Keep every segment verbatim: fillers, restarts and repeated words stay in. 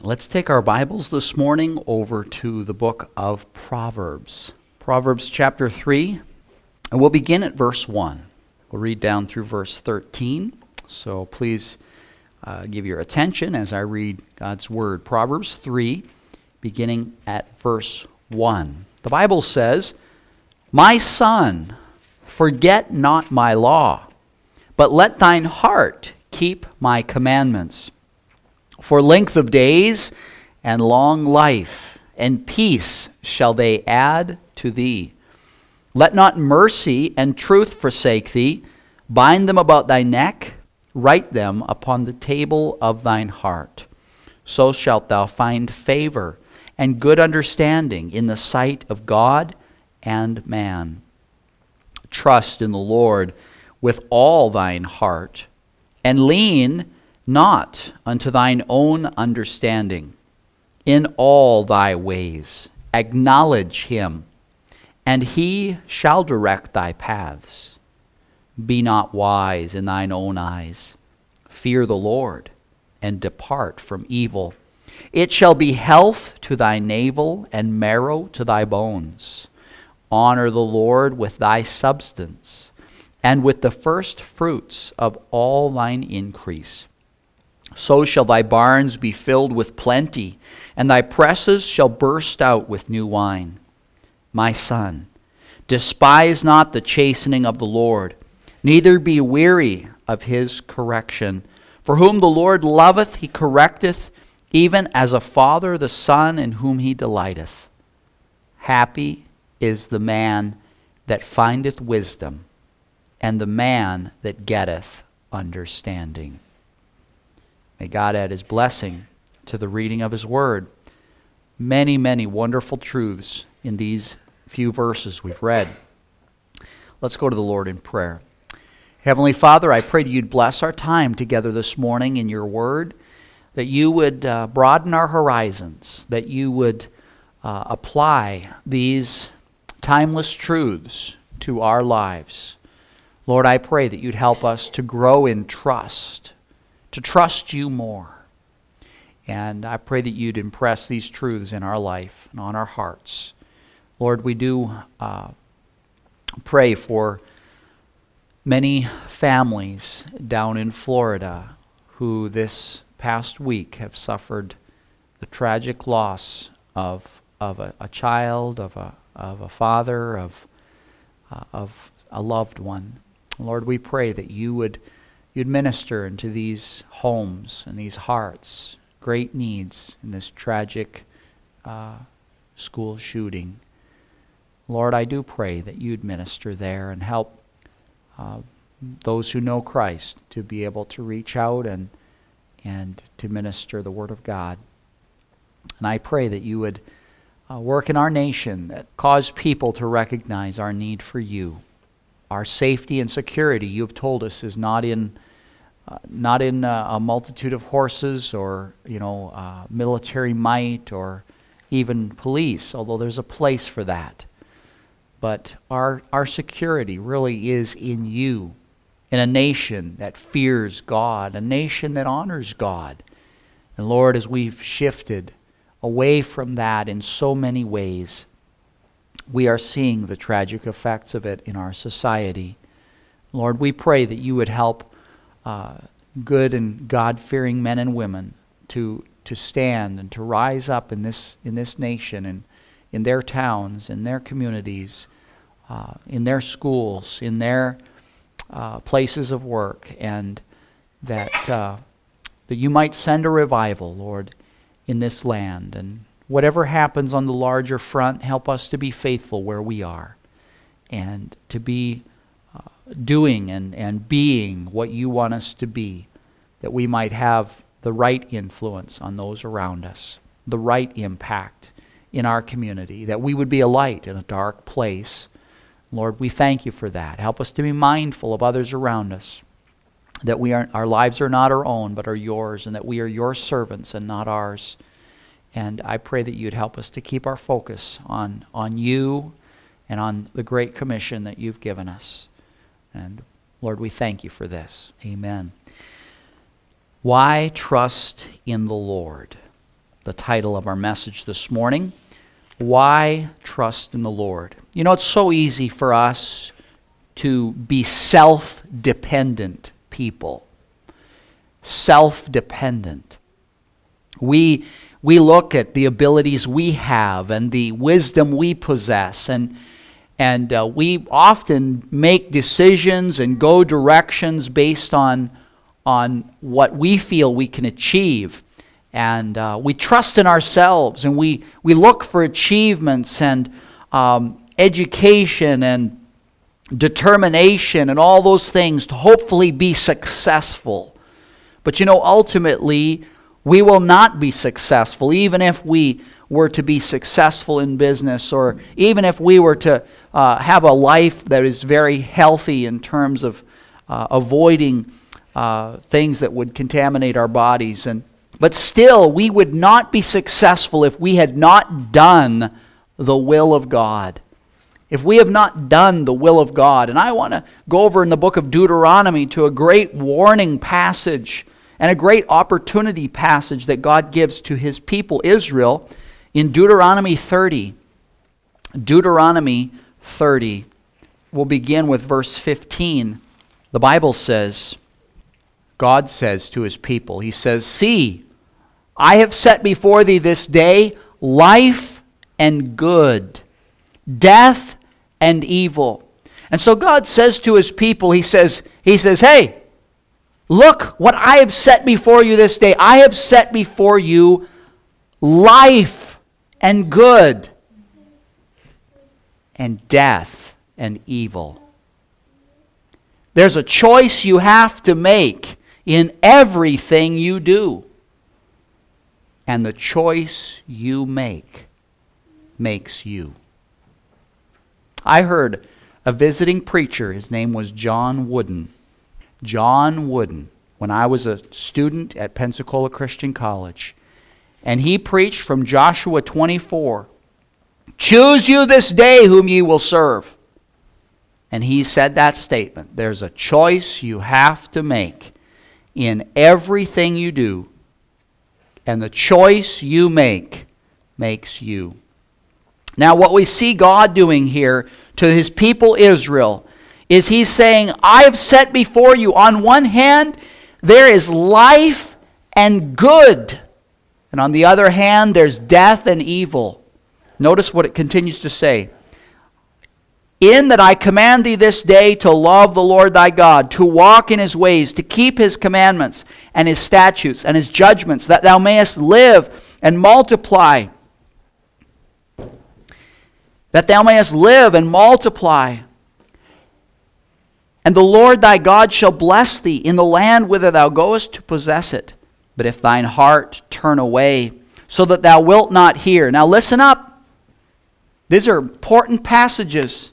Let's take our Bibles this morning over to the book of Proverbs. Proverbs chapter three, and we'll begin at verse one. We'll read down through verse thirteen, so please uh, give your attention as I read God's Word. Proverbs three, beginning at verse one. The Bible says, "My son, forget not my law, but let thine heart keep my commandments. For length of days and long life and peace shall they add to thee. Let not mercy and truth forsake thee. Bind them about thy neck, write them upon the table of thine heart. So shalt thou find favor and good understanding in the sight of God and man. Trust in the Lord with all thine heart, and lean not unto thine own understanding. In all thy ways acknowledge him, and he shall direct thy paths. Be not wise in thine own eyes. Fear the Lord, and depart from evil. It shall be health to thy navel, and marrow to thy bones. Honor the Lord with thy substance, and with the first fruits of all thine increase. So shall thy barns be filled with plenty, and thy presses shall burst out with new wine. My son, despise not the chastening of the Lord, neither be weary of his correction. For whom the Lord loveth, he correcteth, even as a father the son in whom he delighteth. Happy is the man that findeth wisdom, and the man that getteth understanding." May God add his blessing to the reading of his word. Many, many wonderful truths in these few verses we've read. Let's go to the Lord in prayer. Heavenly Father, I pray that you'd bless our time together this morning in your word, that you would uh, broaden our horizons, that you would uh, apply these timeless truths to our lives. Lord, I pray that you'd help us to grow in trust, to trust you more. And I pray that you'd impress these truths in our life and on our hearts. Lord, we do uh, pray for many families down in Florida who this past week have suffered the tragic loss of of a, a child, of a of a father, of uh, of a loved one. Lord, we pray that you would You'd minister into these homes and these hearts, great needs in this tragic uh, school shooting. Lord, I do pray that you'd minister there and help uh, those who know Christ to be able to reach out and and to minister the Word of God. And I pray that you would uh, work in our nation, that cause people to recognize our need for you. Our safety and security, you have told us, is not in uh, not in uh, a multitude of horses or you know uh, military might or even police, although there's a place for that. But our our security really is in you, in a nation that fears God, a nation that honors God. And Lord, as we've shifted away from that in so many ways, we are seeing the tragic effects of it in our society. Lord, we pray that you would help uh, good and God-fearing men and women to to stand and to rise up in this in this nation and in their towns, in their communities, uh, in their schools, in their uh, places of work, and that uh, that you might send a revival, Lord, in this land. And whatever happens on the larger front, help us to be faithful where we are and to be uh, doing and, and being what you want us to be, that we might have the right influence on those around us, the right impact in our community, that we would be a light in a dark place. Lord, we thank you for that. Help us to be mindful of others around us, that we are, our lives are not our own but are yours, and that we are your servants and not ours. And I pray that you'd help us to keep our focus on, on you and on the great commission that you've given us. And Lord, we thank you for this. Amen. Why trust in the Lord? the title of our message this morning. Why trust in the Lord? You know, it's so easy for us to be self-dependent people. Self-dependent. We, we look at the abilities we have and the wisdom we possess, and, and uh, we often make decisions and go directions based on, on what we feel we can achieve. And uh, we trust in ourselves, and we, we look for achievements and um, education and determination and all those things to hopefully be successful. But you know, ultimately, we will not be successful, even if we were to be successful in business, or even if we were to uh, have a life that is very healthy in terms of uh, avoiding uh, things that would contaminate our bodies. And But still, we would not be successful if we had not done the will of God. If we have not done the will of God. And I want to go over in the book of Deuteronomy to a great warning passage and a great opportunity passage that God gives to His people Israel in Deuteronomy thirty. Deuteronomy thirty. We'll begin with verse fifteen. The Bible says, God says to His people, He says, "See, I have set before thee this day life and good, death and evil." And so God says to His people, He says, He says, "Hey, look what I have set before you this day. I have set before you life and good, and death and evil." There's a choice you have to make in everything you do. And the choice you make makes you. I heard a visiting preacher, his name was John Wooden. John Wooden, when I was a student at Pensacola Christian College. And he preached from Joshua twenty-four. "Choose you this day whom ye will serve." And he said that statement. There's a choice you have to make in everything you do. And the choice you make makes you. Now, what we see God doing here to His people Israel is He's saying, I have set before you, on one hand, there is life and good. And on the other hand, there's death and evil. Notice what it continues to say. "In that I command thee this day to love the Lord thy God, to walk in His ways, to keep His commandments and His statutes and His judgments, that thou mayest live and multiply. That thou mayest live and multiply. And the Lord thy God shall bless thee in the land whither thou goest to possess it. But if thine heart turn away, so that thou wilt not hear." Now listen up. These are important passages.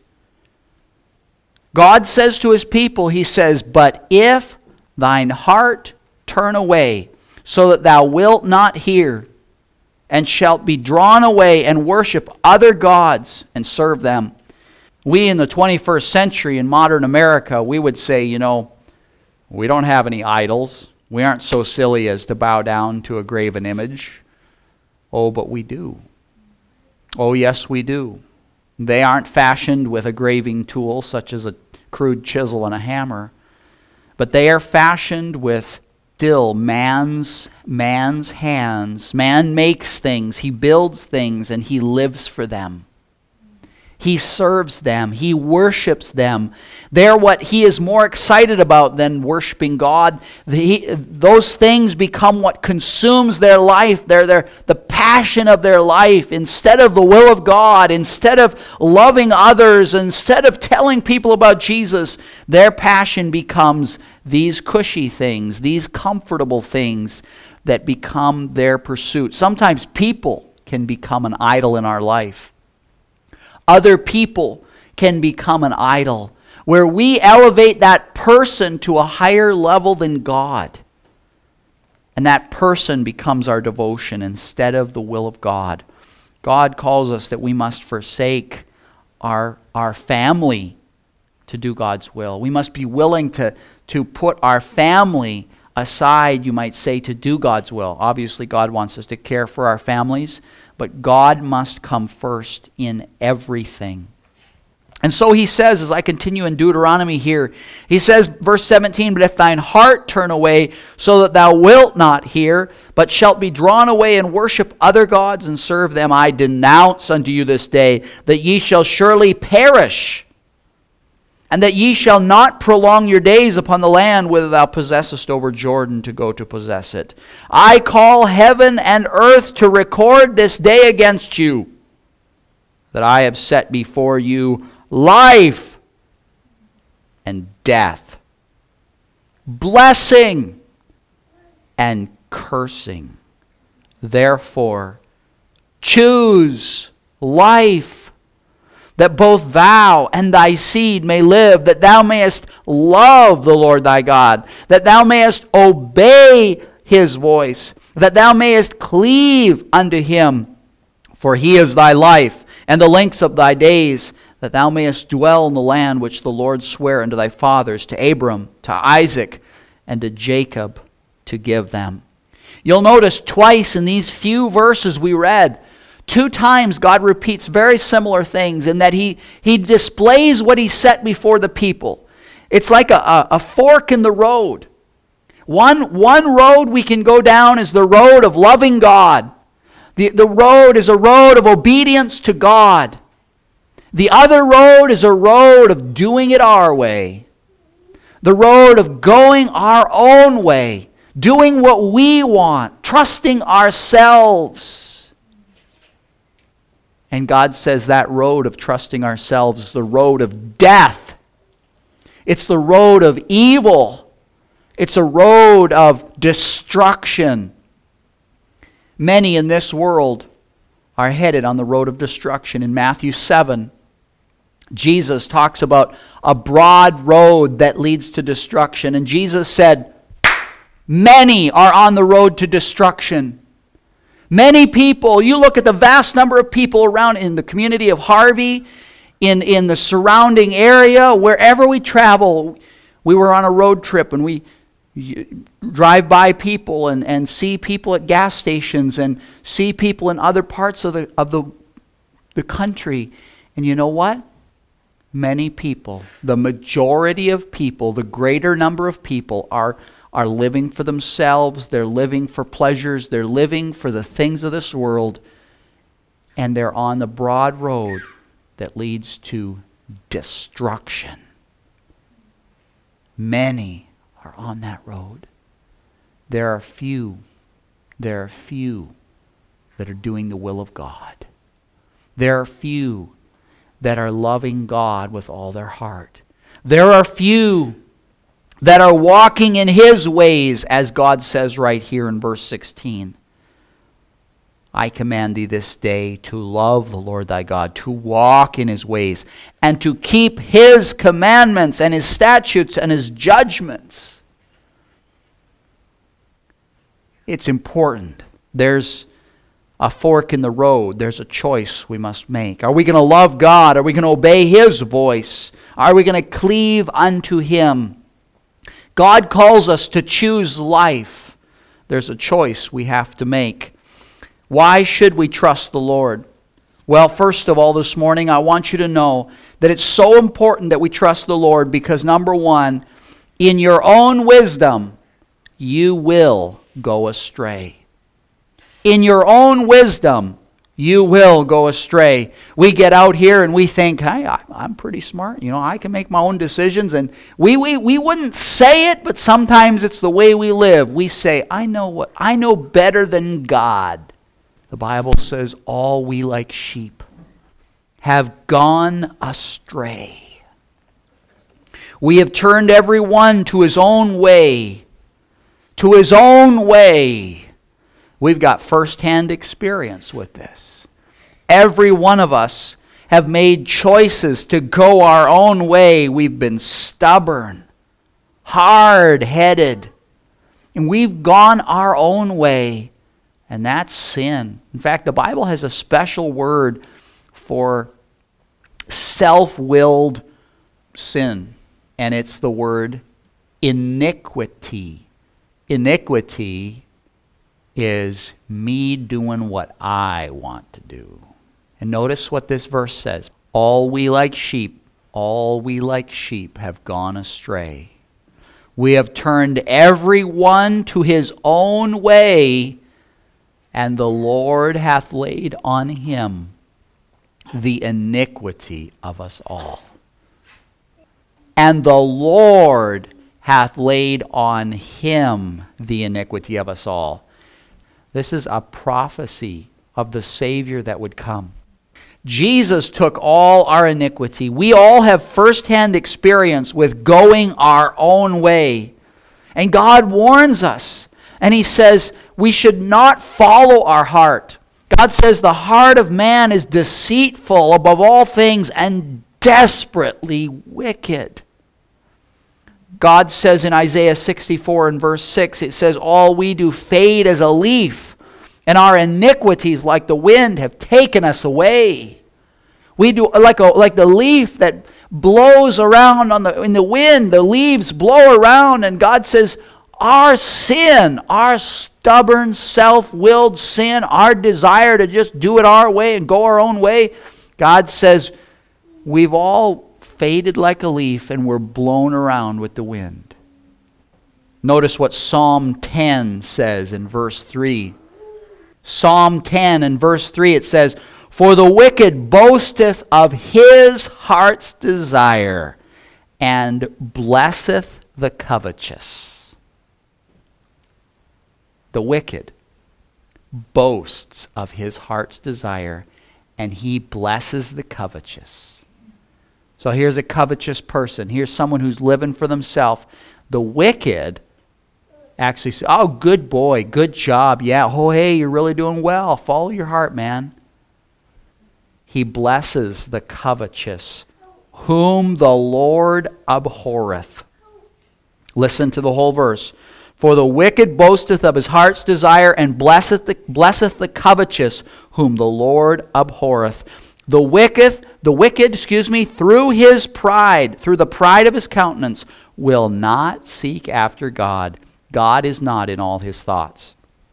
God says to His people, He says, "But if thine heart turn away, so that thou wilt not hear, and shalt be drawn away and worship other gods and serve them." We in the twenty-first century in modern America, we would say, you know, we don't have any idols. We aren't so silly as to bow down to a graven image. Oh, but we do. Oh, yes, we do. They aren't fashioned with a graving tool such as a crude chisel and a hammer, but they are fashioned with still man's man's hands. Man makes things, he builds things, and he lives for them. He serves them. He worships them. They're what he is more excited about than worshiping God. The, those things become what consumes their life. They're, they're the passion of their life. Instead of the will of God, instead of loving others, instead of telling people about Jesus, their passion becomes these cushy things, these comfortable things that become their pursuit. Sometimes people can become an idol in our life. Other people can become an idol, where we elevate that person to a higher level than God. And that person becomes our devotion instead of the will of God. God calls us that we must forsake our, our family to do God's will. We must be willing to, to put our family aside, you might say, to do God's will. Obviously, God wants us to care for our families, but God must come first in everything. And so he says, as I continue in Deuteronomy here, he says, verse seventeen, "But if thine heart turn away, so that thou wilt not hear, but shalt be drawn away and worship other gods and serve them, I denounce unto you this day that ye shall surely perish, and that ye shall not prolong your days upon the land whither thou possessest over Jordan to go to possess it. I call heaven and earth to record this day against you, that I have set before you life and death, blessing and cursing. Therefore, choose life, that both thou and thy seed may live, that thou mayest love the Lord thy God, that thou mayest obey his voice, that thou mayest cleave unto him, for he is thy life and the lengths of thy days, that thou mayest dwell in the land which the Lord sware unto thy fathers, to Abram, to Isaac, and to Jacob, to give them." You'll notice twice in these few verses we read, two times God repeats very similar things in that he, he displays what he set before the people. It's like a, a, a fork in the road. One, one road we can go down is the road of loving God. The, the road is a road of obedience to God. The other road is a road of doing it our way. The road of going our own way, doing what we want, trusting ourselves. And God says that road of trusting ourselves is the road of death. It's the road of evil. It's a road of destruction. Many in this world are headed on the road of destruction. In Matthew seven, Jesus talks about a broad road that leads to destruction. And Jesus said, many are on the road to destruction. Many people, you look at the vast number of people around in the community of Harvey, in, in the surrounding area, wherever we travel. We were on a road trip and we drive by people and, and see people at gas stations and see people in other parts of the of the, the country. And you know what? Many people, the majority of people, the greater number of people are, are living for themselves. They're living for pleasures. They're living for the things of this world. And they're on the broad road that leads to destruction. Many are on that road. There are few, there are few that are doing the will of God. There are few that are loving God with all their heart. There are few that are walking in his ways, as God says right here in verse sixteen. I command thee this day to love the Lord thy God, to walk in his ways, and to keep his commandments and his statutes and his judgments. It's important. There's a fork in the road. There's a choice we must make. Are we going to love God? Are we going to obey his voice? Are we going to cleave unto him? God calls us to choose life. There's a choice we have to make. Why should we trust the Lord? Well, first of all, this morning, I want you to know that it's so important that we trust the Lord because, number one, in your own wisdom, you will go astray. In your own wisdom, you will go astray. We get out here and we think, hey, I, I'm pretty smart. You know, I can make my own decisions. And we, we, we wouldn't say it, but sometimes it's the way we live. We say, I know what I know better than God. The Bible says all we like sheep have gone astray. We have turned every one to his own way. To his own way. We've got first-hand experience with this. Every one of us have made choices to go our own way. We've been stubborn, hard-headed, and we've gone our own way, and that's sin. In fact, the Bible has a special word for self-willed sin, and it's the word iniquity. iniquity is me doing what I want to do. And notice what this verse says. All we like sheep, all we like sheep have gone astray. We have turned every one to his own way, and the Lord hath laid on him the iniquity of us all. And the Lord hath laid on him the iniquity of us all. This is a prophecy of the Savior that would come. Jesus took all our iniquity. We all have firsthand experience with going our own way. And God warns us. And he says we should not follow our heart. God says the heart of man is deceitful above all things and desperately wicked. God says in Isaiah sixty-four and verse six, it says, all we do fade as a leaf, and our iniquities like the wind have taken us away. We do like a like the leaf that blows around on the in the wind, the leaves blow around, and God says, our sin, our stubborn, self-willed sin, our desire to just do it our way and go our own way, God says, we've all faded like a leaf and we're blown around with the wind. Notice what Psalm ten says in verse three. Psalm ten and verse three, it says, for the wicked boasteth of his heart's desire, and blesseth the covetous. The wicked boasts of his heart's desire, and he blesses the covetous. So here's a covetous person. Here's someone who's living for themselves. The wicked actually say, oh, good boy, good job. Yeah, oh, hey, you're really doing well. Follow your heart, man. He blesses the covetous, whom the Lord abhorreth. Listen to the whole verse. For the wicked boasteth of his heart's desire, and blesseth the, blesseth the covetous, whom the Lord abhorreth. The wicked, the wicked, excuse me, through his pride, through the pride of his countenance, will not seek after God. God is not in all his thoughts.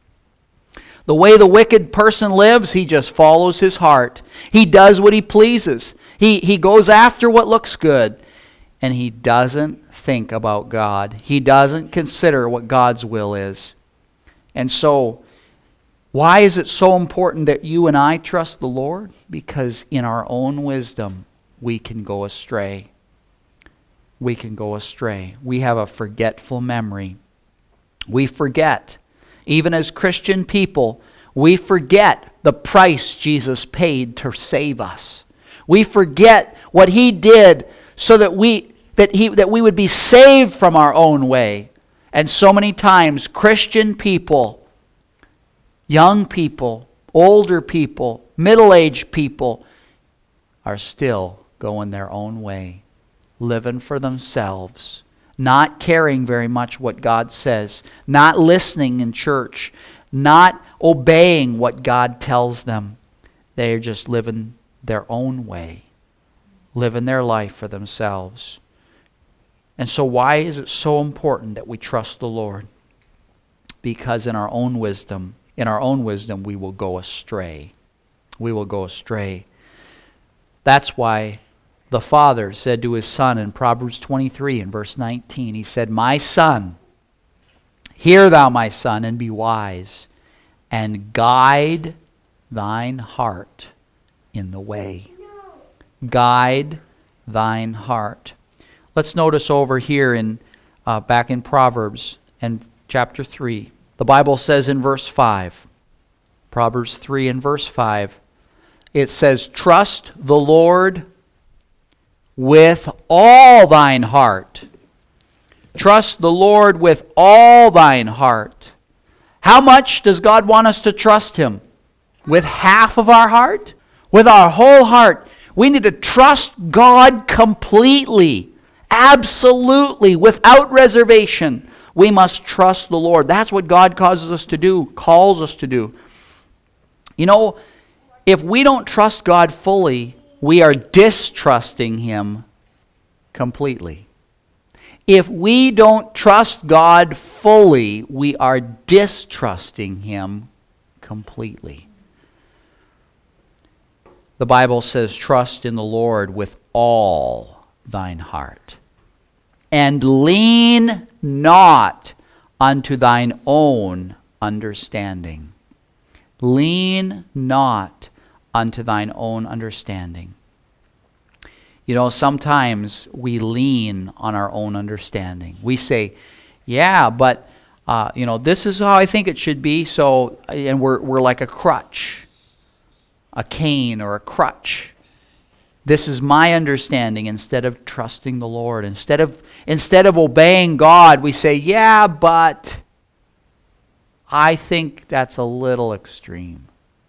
The way the wicked person lives, he just follows his heart. He does what he pleases. He, he goes after what looks good. And he doesn't think about God. He doesn't consider what God's will is. And so, why is it so important that you and I trust the Lord? Because in our own wisdom, we can go astray. We can go astray. We have a forgetful memory. We forget. Even as Christian people, we forget the price Jesus paid to save us. We forget what he did so that we that he that we would be saved from our own way. And so many times Christian people, young people, older people, middle-aged people are still going their own way, living for themselves, not caring very much what God says, not listening in church, not obeying what God tells them. They're just living their own way, living their life for themselves. And so why is it so important that we trust the Lord? Because in our own wisdom, in our own wisdom, we will go astray. We will go astray. That's why the Father said to his Son in Proverbs twenty-three and verse nineteen, he said, my son, hear thou, my son, and be wise, and guide thine heart in the way. Guide thine heart. Let's notice over here in uh, back in Proverbs and chapter three. The Bible says in verse five, Proverbs three and verse five, it says, trust the Lord with all thine heart. Trust the Lord with all thine heart. How much does God want us to trust him? With half of our heart? With our whole heart. We need to trust God completely. Absolutely. Without reservation. We must trust the Lord. That's what God causes us to do, calls us to do. You know, if we don't trust God fully, we are distrusting him completely. If we don't trust God fully, we are distrusting Him completely. The Bible says, trust in the Lord with all thine heart, and lean not unto thine own understanding. Lean not unto thine own understanding. You know, sometimes we lean on our own understanding. We say, yeah, but, uh, you know, this is how I think it should be, so, and we're, we're like a crutch. A cane or a crutch. This is my understanding instead of trusting the Lord. Instead of instead of obeying God, we say, yeah, but I think that's a little extreme.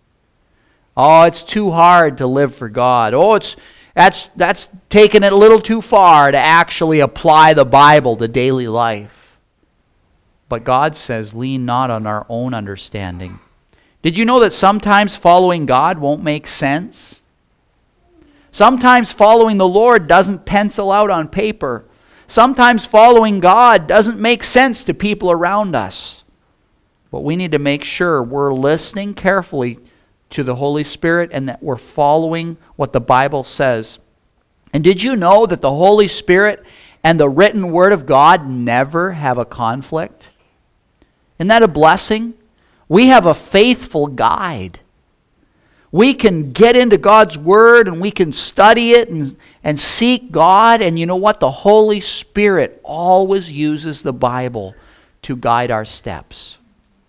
Oh, it's too hard to live for God. Oh, it's that's that's taking it a little too far to actually apply the Bible to daily life. But God says, lean not on our own understanding. Did you know that sometimes following God won't make sense? Sometimes following the Lord doesn't pencil out on paper. Sometimes following God doesn't make sense to people around us. But we need to make sure we're listening carefully to the Holy Spirit and that we're following what the Bible says. And did you know that the Holy Spirit and the written Word of God never have a conflict? Isn't that a blessing? We have a faithful guide. We can get into God's Word and we can study it and, and seek God. And you know what? The Holy Spirit always uses the Bible to guide our steps.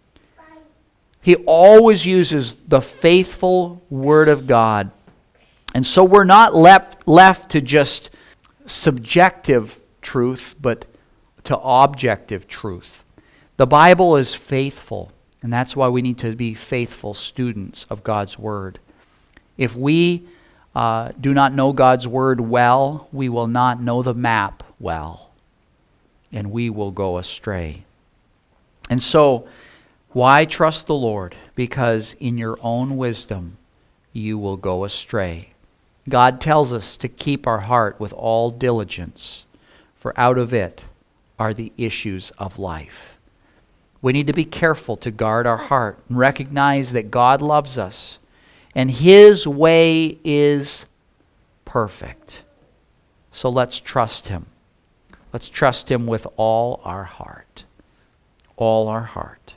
He always uses the faithful Word of God. And so we're not left, left to just subjective truth, but to objective truth. The Bible is faithful. And that's why we need to be faithful students of God's Word. If we uh, do not know God's Word well, we will not know the map well. And we will go astray. And so, why trust the Lord? Because in your own wisdom, you will go astray. God tells us to keep our heart with all diligence, for out of it are the issues of life. We need to be careful to guard our heart and recognize that God loves us and His way is perfect. So let's trust Him. Let's trust Him with all our heart. All our heart.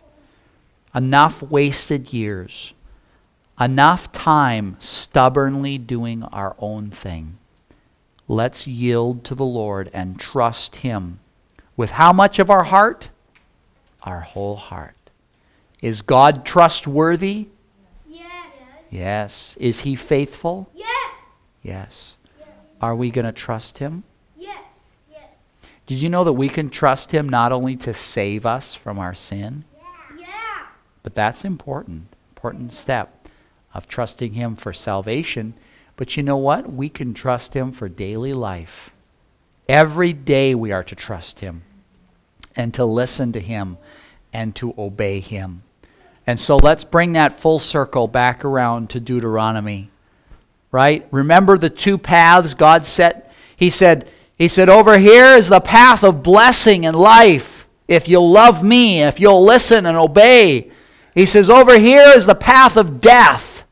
Enough wasted years. Enough time stubbornly doing our own thing. Let's yield to the Lord and trust Him. With how much of our heart? Our whole heart. Is God trustworthy? Yes. Yes. Is He faithful? Yes. Yes. Are we going to trust Him? Yes. Yes. Did you know that we can trust Him not only to save us from our sin? Yeah. Yeah. But that's important. Important step of trusting Him for salvation. But you know what? We can trust Him for daily life. Every day we are to trust Him and to listen to Him and to obey Him. And so let's bring that full circle back around to Deuteronomy. Right? Remember the two paths God set? He said, He said, over here is the path of blessing and life. If you'll love me, if you'll listen and obey. He says, over here is the path of death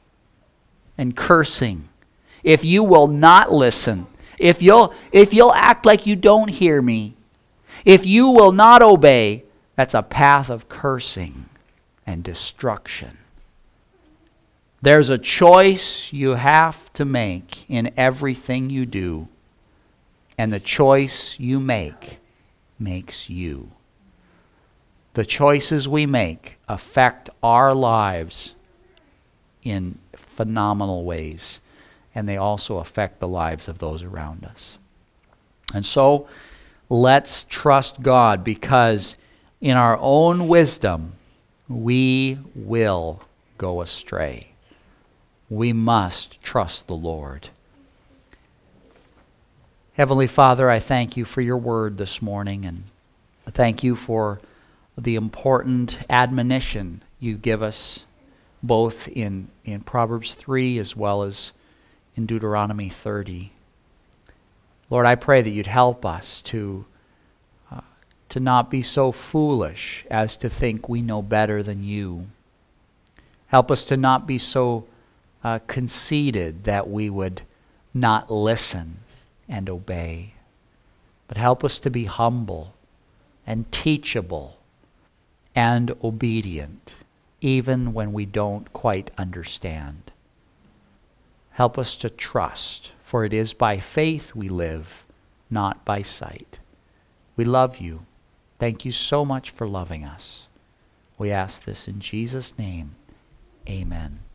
and cursing. If you will not listen, if you'll, if you'll act like you don't hear me, if you will not obey, that's a path of cursing and destruction. There's a choice you have to make in everything you do, and the choice you make makes you. The choices we make affect our lives in phenomenal ways, and they also affect the lives of those around us. And so, let's trust God, because in our own wisdom, we will go astray. We must trust the Lord. Heavenly Father, I thank you for your word this morning, and I thank you for the important admonition you give us, both in, in Proverbs three as well as in Deuteronomy thirty. Lord, I pray that you'd help us to to not be so foolish as to think we know better than you. Help us to not be so uh, conceited that we would not listen and obey. But help us to be humble and teachable and obedient, even when we don't quite understand. Help us to trust, for it is by faith we live, not by sight. We love you. Thank you so much for loving us. We ask this in Jesus' name. Amen.